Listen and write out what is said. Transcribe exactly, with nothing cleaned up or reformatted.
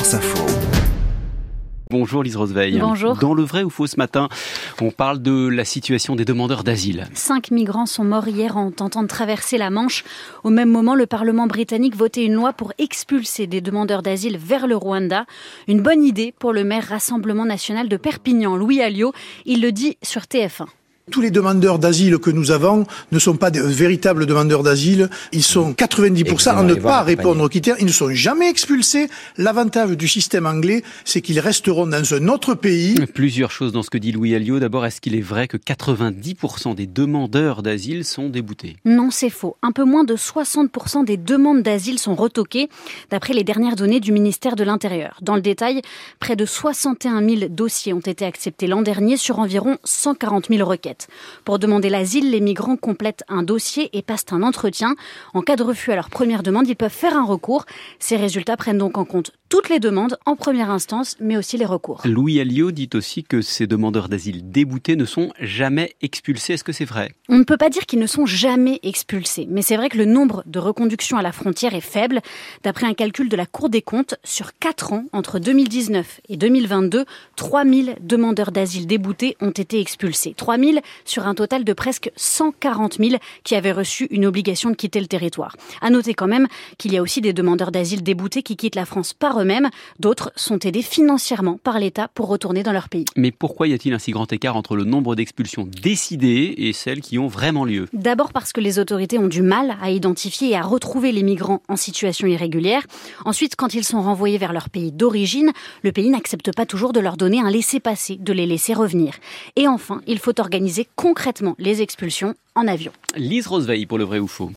France Info. Bonjour Lise Roseveil. Bonjour. Dans le vrai ou faux ce matin, on parle de la situation des demandeurs d'asile. Cinq migrants sont morts hier en tentant de traverser la Manche. Au même moment, le Parlement britannique votait une loi pour expulser des demandeurs d'asile vers le Rwanda. Une bonne idée pour le maire Rassemblement National de Perpignan, Louis Alliot. Il le dit sur T F un. Tous les demandeurs d'asile que nous avons ne sont pas de véritables demandeurs d'asile. Ils sont quatre-vingt-dix pour cent à ne pas répondre aux critères. Ils ne sont jamais expulsés. L'avantage du système anglais, c'est qu'ils resteront dans un autre pays. Plusieurs choses dans ce que dit Louis Alliot. D'abord, est-ce qu'il est vrai que quatre-vingt-dix pour cent des demandeurs d'asile sont déboutés ? Non, c'est faux. Un peu moins de soixante pour cent des demandes d'asile sont retoquées, d'après les dernières données du ministère de l'Intérieur. Dans le détail, près de soixante et un mille dossiers ont été acceptés l'an dernier sur environ cent quarante mille requêtes. Pour demander l'asile, les migrants complètent un dossier et passent un entretien. En cas de refus à leur première demande, ils peuvent faire un recours. Ces résultats prennent donc en compte toutes les demandes en première instance, mais aussi les recours. Louis Alliot dit aussi que ces demandeurs d'asile déboutés ne sont jamais expulsés. Est-ce que c'est vrai ? On ne peut pas dire qu'ils ne sont jamais expulsés, mais c'est vrai que le nombre de reconductions à la frontière est faible. D'après un calcul de la Cour des comptes, sur quatre ans, entre deux mille dix-neuf et deux mille vingt-deux, trois mille demandeurs d'asile déboutés ont été expulsés. trois mille sur un total de presque cent quarante mille qui avaient reçu une obligation de quitter le territoire. À noter quand même qu'il y a aussi des demandeurs d'asile déboutés qui quittent la France par eux-mêmes. D'autres sont aidés financièrement par l'État pour retourner dans leur pays. Mais pourquoi y a-t-il un si grand écart entre le nombre d'expulsions décidées et celles qui ont vraiment lieu ? D'abord parce que les autorités ont du mal à identifier et à retrouver les migrants en situation irrégulière. Ensuite, quand ils sont renvoyés vers leur pays d'origine, le pays n'accepte pas toujours de leur donner un laissez-passer, de les laisser revenir. Et enfin, il faut organiser concrètement les expulsions en avion. Lise Roseveil pour le vrai ou faux.